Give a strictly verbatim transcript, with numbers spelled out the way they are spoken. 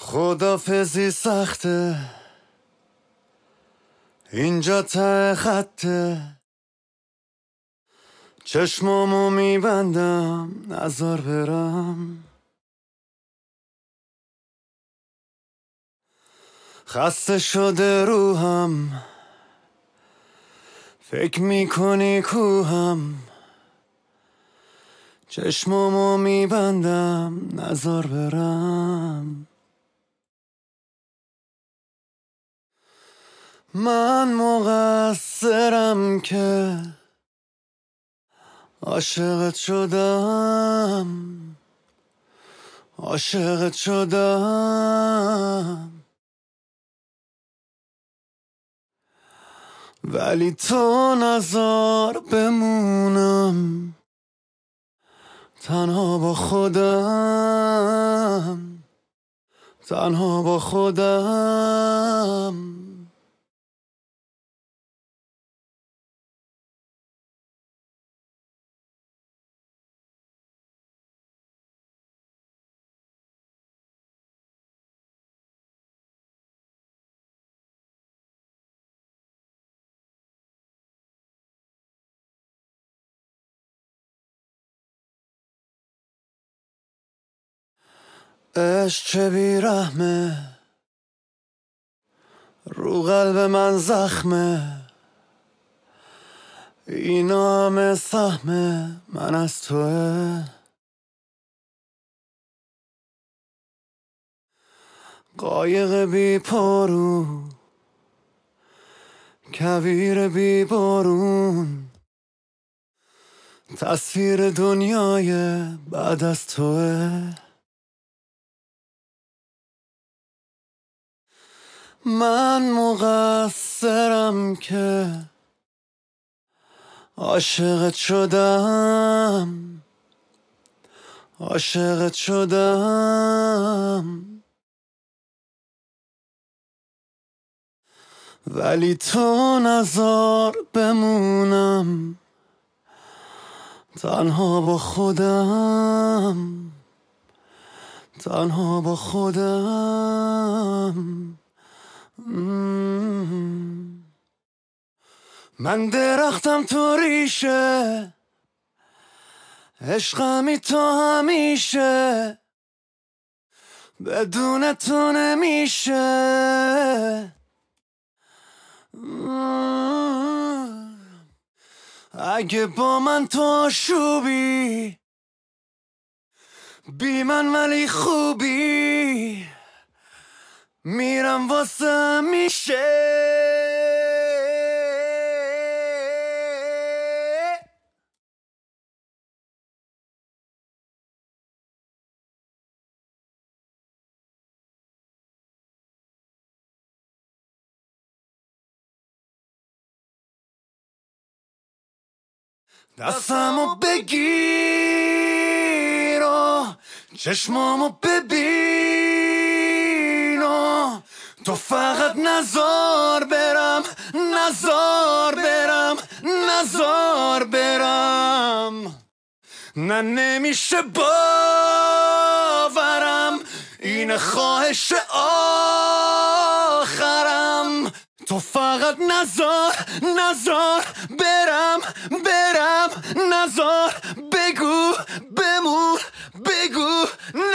خدافزی سخته، اینجا ته خطه، چشمامو میبندم نزار برم. خسته شده روحم، فکر میکنی کوهم، چشمامو میبندم نزار برم. من مقصرم که عاشقت شدم، عاشقت شدم، ولی تو نزار بمونم تنها با خودم، تنها با خودم. عشق چه بیرحمه، رو قلب من زخمه، اینا همه سهمه من از توه. قایق بی پارو، کویر بی بارون، تصویر دنیای بعد از توه. من مقصرم که عاشقت شدم، عاشقت شدم، ولی تو نزار بمونم تنها با خودم، تنها با خودم. من درختم تو ریشه، عشقمی تو همیشه، بدون تو نمیشه. اگه با من تو آشوبی، بی من ولی خوبی، میرم واسه میشه. دستمو بگیر و چشمامو ببین و تو فقط نزار برم، نزار برم، نزار برم. نه نمیشه باورم، این خواهش آخرم. تو فقط نزار، نزار برم، برم، نزار بگو بمون، بگو